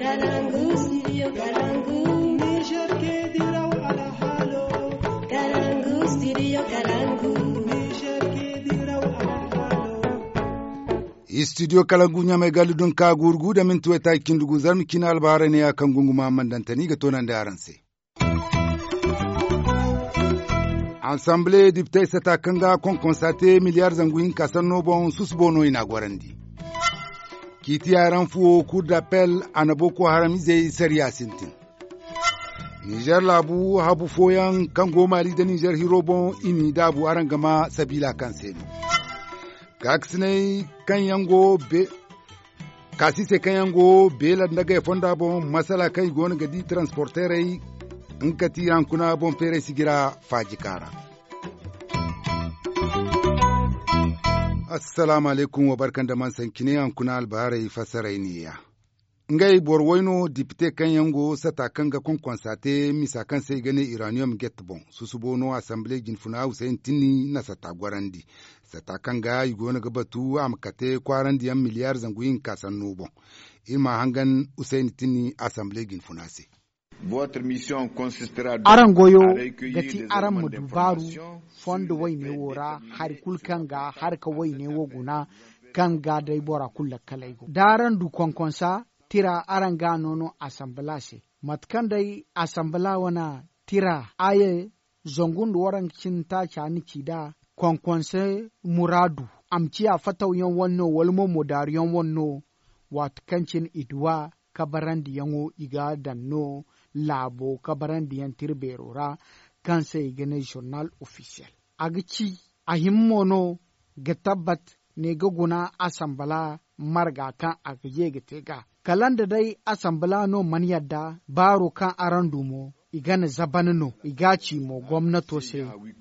Kalangu, studio Kalangu. Niger ke diraw ala halo. Kalangu, studio Kalangu. Niger ke diraw ala halo. Studio Kalangu nyamai galudun ka gurgu da min tuweta kindugu zarmi kina albara ne akan gunguma mandantani ga tonan da yaranse. Ensemble député sata kanga kon constate milliards zanguin kasan nobon susbono ina gwarandi. Kiti yaran fuwo cour d'appel ana Boko Haram zai sariya sintin. Niger labu habu foyan kango mali da Niger hirobon ini dabu arangama sabila kan seno. Kaksinai kan yango be kasise kan yango bela daga fonda bon masala kai gona gadi transporterai in ka tiran kuna bon fere sigira fajikara. Assalamu alaikum wa barkan da man sankine an kuna albarai fasarai niya. Ngai borwoino dipite kan yango sata kanga kon konsate misa kan sai gane uranium get bon susubono assemblée ginfuna Hussein Tini na sata gwarandi. Sata kanga yugona gabatu amkate kwarandi yan miliyar zanguyin kasan nobon. Ima hangan Hussein Tini assemblée ginfunase. Aran goyo gati aran mu dubaru fondo wai ne wora har kulkanga har ka wai ne woguna kanga dai bora kulla kalaigo daran du konkonsa tira aran ga nono asamblase matkan dai asambla wana tira aye zongundu waran cinta chani kida konkonse muradu amci a fatauyan wanno walmo modariyan wanno wat kancin idwa kabarandi yango iga danno labo kabarandi yan tirberora kansa igene journal officiel agici ahimmono ga tabbat ne ga guna asambala marga kan agaye ga tega kalanda dai asambala no man yadda baro kan arandumo igana zabanano igaci mo gwamnato se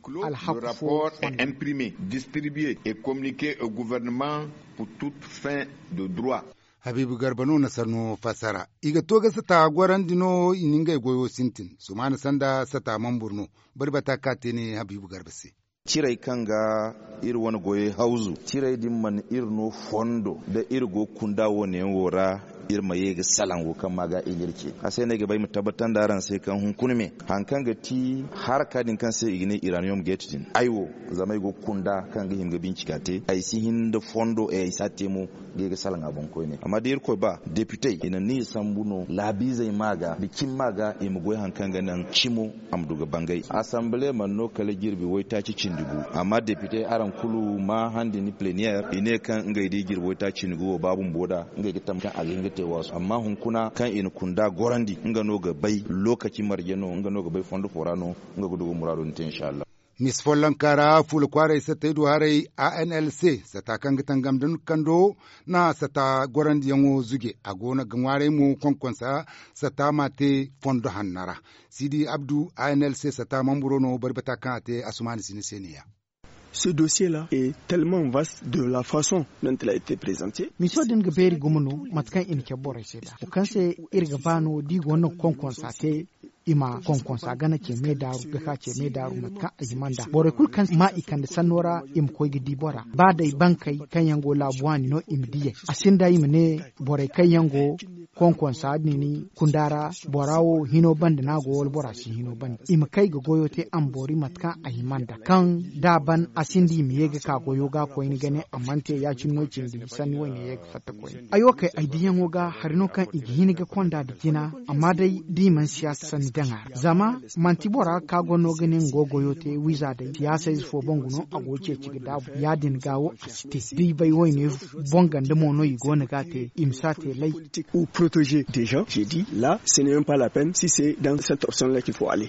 rapport est imprimé distribué et communiqué au gouvernement pour toute fin de droit. Habibu Garbano na sarno fasara. Iga toga sata gwaran dino ininga goyo sintin. Sumana sanda sata mamburno. Barbata kate ne Habibu Garbasi. Cirai kanga ir wani goye hauzu. Cirai dimman irno fondo da irgo kundawo ne wora irma yega salango kan maga igirke a sai ne ga bai mutabatan da ran sai kan hunkunme hankan ga ti har kadin kan sai igine uranium gate din aiwo zamai go kunda kan ga himga bincika te ai sihin da fondo ai satemo ga salanga bon ko ne amma da irko ba deputy ina ni sambuno labi zai maga bikin maga e mu goy hankan ga nan cimo amduga bangai assembly manno kala girbi wai ta ci cindigu amma deputy aran kulu ma handi ni plénière ine kan ngai di girbo ta cindigu babun boda ngai gitam kan agin wasu amma hunkuna kan in kunda gorandi nga no ga bai lokaci marjeno nga no ga bai fondo forano nga gudu murado nte inshallah Miss Folankara ful kware sata idu harai ANLC sata kan gitangam dun kando na sata gorandi yango zuge agona gangware mu konkonsa sata mate fondo hannara Sidi Abdu ANLC sata mamburono barbata kan ate asumani siniseniya. Ce dossier-là est tellement vaste de la façon dont il a été présenté. Miso din ga beri gumuno matkan in ke bore seda. O kanse irga bano di gono konkonsa te ima konkonsa gana ke me daru ga ka ce me daru matka ajimanda bore kul kan ma ikan da sanora im ko gidi bora ba dai bankai kan yango labuani no imdiye asinda imne bore kan yango konkonsa ni kundara borawo hino band na go wol bora si hino band im kai ga goyo te am bori matka ajimanda kan daban asindi mi yega ka goyo ga ko ni gane amante ya cinno cindi sani wani yega fatta ko ayo kai aidiyan woga harino kan igihini ga konda da jina amma dai diman siyasa san dangar zama mantibora ka gono ganin gogoyo te wiza da siyasa is fo bonguno agoce ci da ya din gawo asite di bai wai ne bongan da mono yi gona gate imsate lai ou protéger des gens. J'ai dit là ce n'est même pas la peine si c'est dans cette option là qu'il faut aller.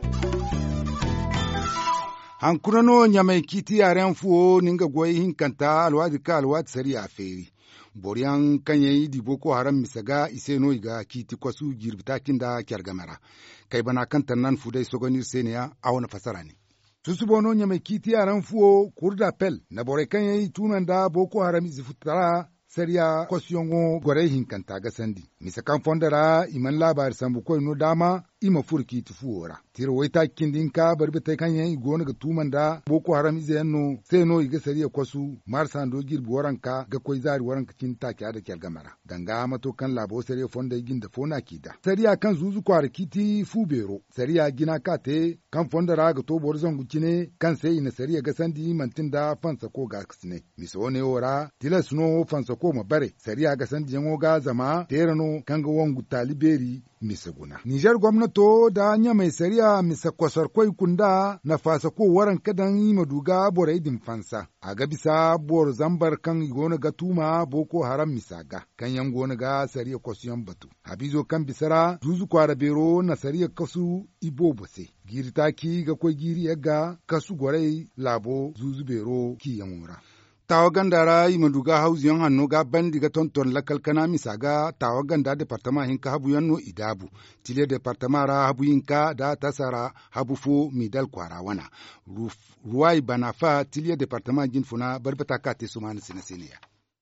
Hankunano nyamai kiti yaren fuo ninga goyi hinkanta alwadi ka alwadi sari a feri. Boriyan kanyayi di Boko Haram misaga iseno iga kiti kwasu girbitakin da kyargamara. Kai bana kantan nan fudai sogonir seniya a wani fasara ne. Susubono nyamai kiti yaren fuo kurda pel na bore kanyayi tunan da Boko Haram izifutara sariya kwasiyongo gore hinkanta ga sandi. Misakan fondara iman labar sambu koi no dama ima furki tufuwora tiro waita kindin ka barbata kan yan igona ga tuman da boko haram izenno sai no iga sariya kwasu marsa do girbi waranka ga koi zari waranka kin take da kyal gamara danga mato kan labo sariya fonda igin da fona kida sariya kan zuzu kwar kiti fubero sariya gina kate kan fonda raga to bor zangu kine kan sai ina sariya ga sandi mantin da fansa ko ga ksine miso ne ora tilas no fansa ko mabare sariya ga sandi yango ga zama terano kan ga wangu taliberi misaguna Nijar gwamnato da nya mai sariya misa kwasar kwai kunda na fasa ko waran kadan yi maduga borai din fansa a ga bisa bor zambar kan igona ga tuma boko haram misaga kan yan gona ga sariya kwasiyan batu habizo kan bisara zuzu kwara bero na sariya kasu ibo bose giri taki ga kwai giri yaga kasu gwarai labo zuzu bero ki yamura tawa gandara yi maduga hausi yan hannu ga bandi ga tonton lakal kana misaga tawa ganda departama hinka habu yanno idabu tile departama ra habu hinka da tasara habu fo midal kwara wana ruwai banafa tile departama jinfuna barbata kate sumani sinasiniya.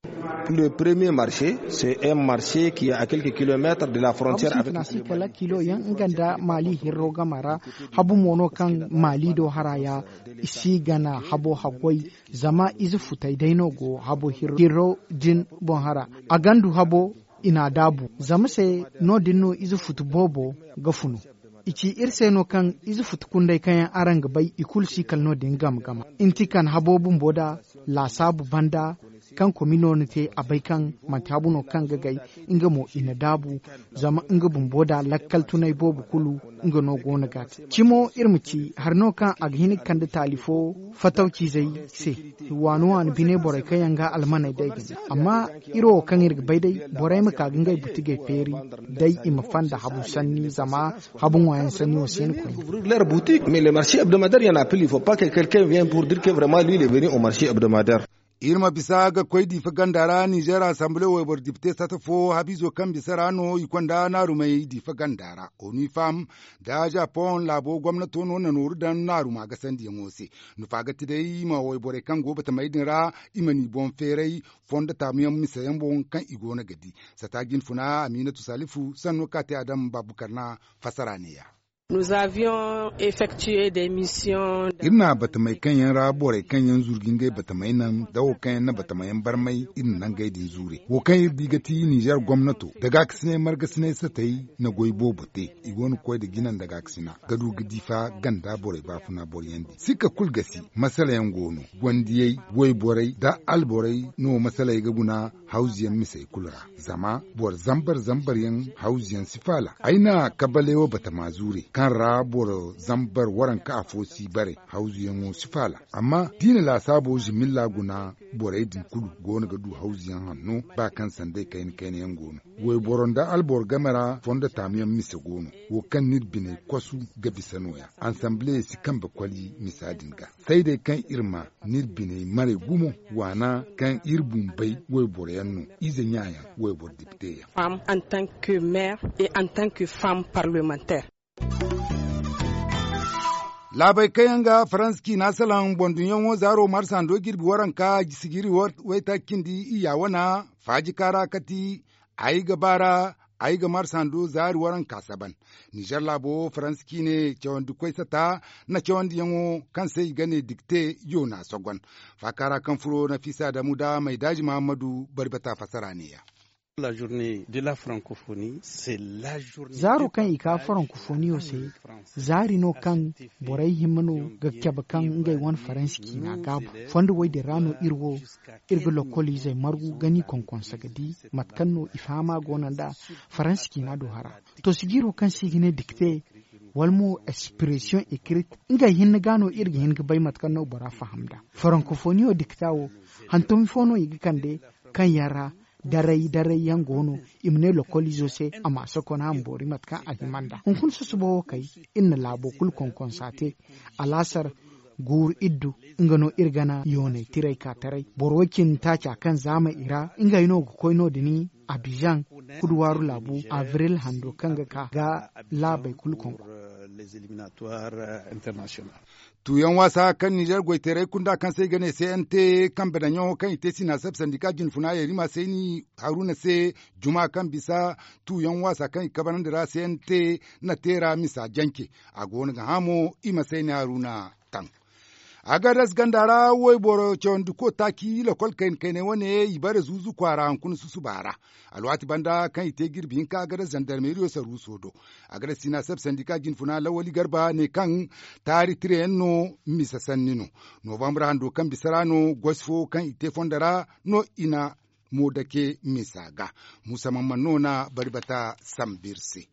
Le premier marché, c'est un marché qui est à quelques kilomètres de la frontière avec le kilo yan nganda mali hirro gamara habu mono kan mali do haraya isi gana habo hagwai zama izu futai daino go habo hirro jin bon hara agandu habo ina dabu zama se no dinno izu futu bobo gafunu ichi irse no kan izu futu kundai kayan aranga bai ikulsi kalno din gam gama inti kan habo bumboda la sabu banda kan community abai kan matabuno kan gagai inga mo ina dabu zama inga bumboda lakkal tunai bobu kulu inga no gona gat cimo irmuci har no kan aghini kan da talifo fatauci zai se wano an bine borai kan yanga almana dai amma iro kan irga bai dai borai maka gangai butige feri dai ima fanda habu sanni zama habun wayan sanni wasin ko leur boutique mais le marché hebdomadaire y en a plus il faut pas que quelqu'un vienne pour dire que vraiment lui il est venu au marché hebdomadaire. Irma bisa ga kwai difa gandara Niger Assembly webar dipte satafo habizo kan bisara no ikwanda naru mai difa gandara oni fam da Japan labo gwamnato no na noru dan naru ma ga sandi ngose nufa ga tidai ma webore kan gobe ta maidin ra imani bon ferei fonda tamiyam misayan bon kan igona gadi satagin funa Aminatu Salifu sanno kate Adam Babukarna fasara ne ya. Nous avions effectué des missions. Irna batamai kanyan rabore kanyan zurgin gai batamai nan dawo kanyan na batamayan barmai irin nan gaidin zure. Wo kan digati Niger gwamnato daga kisne marga sine satai na goibo bote igon koy da ginan daga kisina gadu gidifa ganda bore bafuna boryandi. Sika kulgasi masala yan gono gwandiyai woi borai da alborai no masala ga guna hausiyan misai kulra zama bor zambar yan hausiyan sifala aina kabalewo batama zure kan rabor zambar waran ka afosi bare hausiyan sifala amma dina la sabo jimilla guna borai din kudu gona ga du hausiyan hannu ba kan sandai kain yan gono woi boronda albor gamara fonda tamiyan mise gono wo kan nirbine kwasu ga bisanoya ensemble si kan bakwali misadinga sai dai kan irma nirbine mare gumo wana kan irbun bai woi borayanno izen yaya woi bor dipteya Femme en tant que mère et en tant que femme parlementaire. Labai kayanga Faranski nasalan bondun yanwo zaro marsan do girbi waranka sigiri waita kindi iya wana faji kara kati ayi gabara ayi ga marsan do zari waran kasaban Niger labo Faranski ne cewan dukwai sata na cewan yanwo kan sai gane dikte yo na sogon fakara kan furo na fisa da muda mai daji Muhammadu barbata fasara ne ya. La journée de la francophonie, c'est la journée. Zaro kan ika francophonie ose, zari no kan borai himano ga kyaba kan ngai wan faranski na gabu. Fondu wai da rano irwo, irga lokoli zai margu gani konkon sagadi, matkanno ifama gonanda faranski na dohara. To sigiro kan sigine dikte, walmo expression écrite, ngai hinna gano irga hinga bai matkanno bara fahamda. Francophonie o diktawo, hantomi fono igi kande, kan yara, darai yan gono imne lokoli zose ama sokona ambori matka ahimanda kun susubo kai inna labo kul konsate alasar gur iddu ingano irgana yone tirai ka tarai borwakin tacha kan zama ira inga ino ko ino dini Abidjan kuduwaru labu avril hando kanga ka ga labai kul les éliminatoires internationaux. Tuyan wasa kan Niger goitere kunda kan sai gane CNT kan bedanyo kan ite sina sab sandika jin funa ya rima sai ni Haruna sai juma kan bisa tuyan wasa kan kabanan da CNT na tera misa janke a gona ga hamo ima sai ni Haruna tan. Agadas gandara woi boro chondu ko taki lo kol kain kaine wane ibare zuzu kwara hankun susu bara alwati banda kan ite girbin ka agadas gendarmerie saru sodo agadas sina sab sandika jin funa lawali garba ne kan tari treno misa sannino november hando kan bisarano gosfo kan ite fondara no ina modake misaga musamman nona barbata sambirse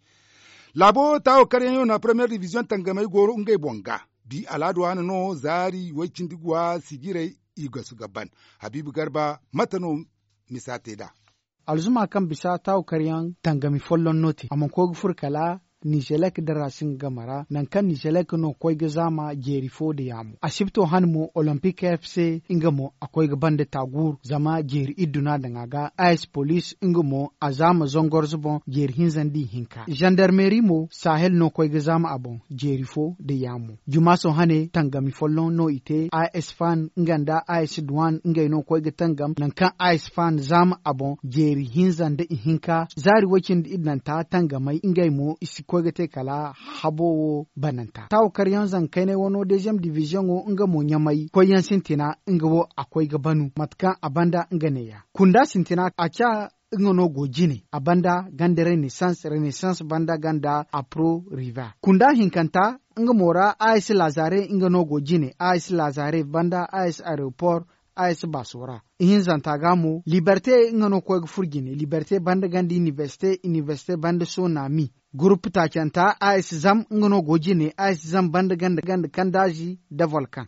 labo tawo karyan na premier division tangamai goro ngai bonga bi aladu wani no zari wacin digwa sigirai iga su gaban habibu garba matano misate da alzuma kan bisa taw karyan tangami follon noti amma ko furkala Nijelek da rasin gamara nan kan Nijelek no koi ga zama jerifo da yamu asibto hanmu Olympic FC ingamo akwai gaban da tagur zama jeri iduna da ngaga ice police ingamo azama zongor zubon jeri hinzandi hinka gendarmerie mo Sahel no koi ga zama abon jerifo da yamu jumaso hane tangami follon no ite ice fan nganda ice duan ngai no koi ga tangam nan kan ice fan zama abon jeri hinzandi hinka zari wakin idnan ta tangamai ngai mo isi kwegete kala habo bananta taw karyan zan kai ne wono deuxième division o nga mo nyamai ko yan sintina nga wo akwai gabanu matkan abanda nga ne ya kunda sintina acha ngono gojine abanda gande renaissance banda ganda apro river kunda hinkanta nga mora AS Lazare nga no gojine AS Lazare banda AS aéroport AS Basora ihin zantagamu liberté ngano ko furgine liberté banda gandi université banda sonami groupe takanta AS Zam ngano gojine AS Zam banda ganda kandaji da volcan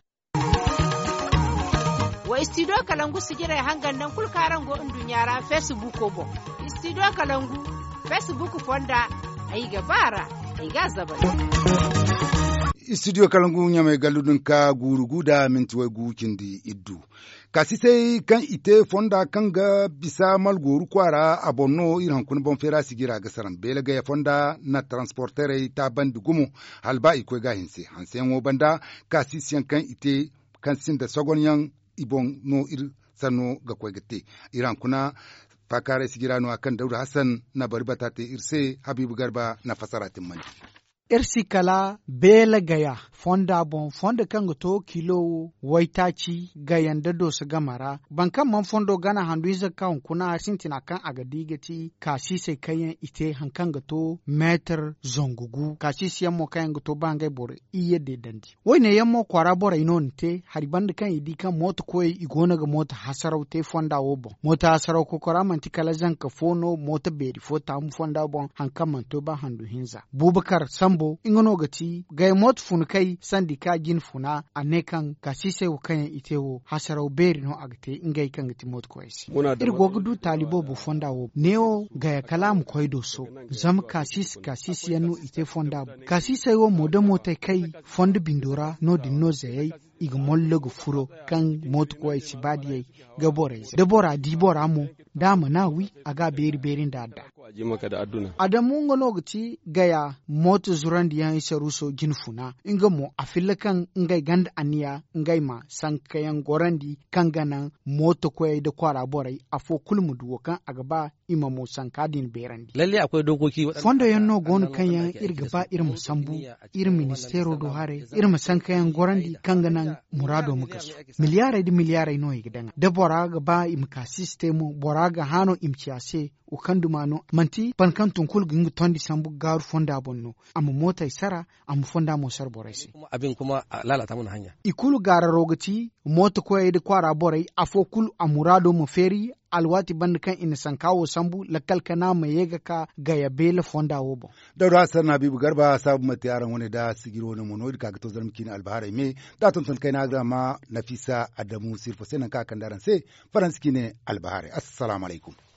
wa studio kalangu sigira hangan nan kulkaran go dunyara Facebook bo studio kalangu Facebook fonda ai gabara ai gazaba studio kalangu nyame galudun ka gurugu da mintuwa gukin di iddu kasi sai kan ite fonda kan ga bisa malgoru kwara abonno iran kun bon fera sigira ga saran bela ga fonda na transportere ta bandi gumu halba iko ga hinse hansen wo banda kasi siyan kan ite kan sin da sogon yan ibon no ir sano ga kwegete iran kuna fakare sigira no akan Dauda Hassan na barbata te irse Habibu Garba na fasaratin mani irsi kala bela gaya fonda bon fonda kanga to kilo waitaci gayan da do su gamara bankan man fondo gana handu iza kan kuna sintina kan agadigati kasi sai kayan ite hankan ga to meter zongugu kasi siyan mo kayan ga to bangai bore iye de dandi wai ne yammo kwara bora inon te hariban da kan idi kan mota koyi igona ga mota hasarau te fonda wo bon mota hasarau ko kora man tikala zan ka fono mota beri fota mu fonda bon hankan man to ba handu hinza Bubakar Sambo ingono gati gai mot fun kai sandika gin funa anekan kasise wukan itewo hasarau beri no agte ingai kan gati mot koisi irgo gudu talibo bu fonda wo neo gaya kalam koido so zam kasis yanu ite fonda kasise wo moda mota kai fonda bindora no dinno zayai iga mollo go furo kan mot koisi badiyai ga borai da bora di bora mu dama nawi aga berin da adamu ngono gati gaya moto zurandi yan isa ruso jinfuna inga mo afilakan ngai ganda aniya ngai ma sankayan gorandi kangana moto koy da kwara borai afo kulmu duwo kan agaba imamo sankadin berandi lalle akwai dokoki fondo yanno gon kanyan irgaba irmu sambu ir ministero do hare irmu sankayan gorandi kangana murado mukasu miliyare no yigdanga da boraga ba imka systemu boraga hano imciase ukandumano manti pankan tunkul gingu tondi sambu garu fonda bonno amma mota isara amma fonda mo sar boraisi abin kuma lalata mun hanya ikulu gara rogati mota ko yede kwara borai afokul amurado mo feri alwati band kan ina sankawo sambu lakal kana mai yega ka ga yabela fonda wobo Dauda Hassan Habibu Garba sabu mata yaran wani da sigiro ne mono ka to zarmki na albahare me da ton kai na ga ma Nafisa Adamu Sirfo sai nan ka kan daran sai faranski ne albahare assalamu alaikum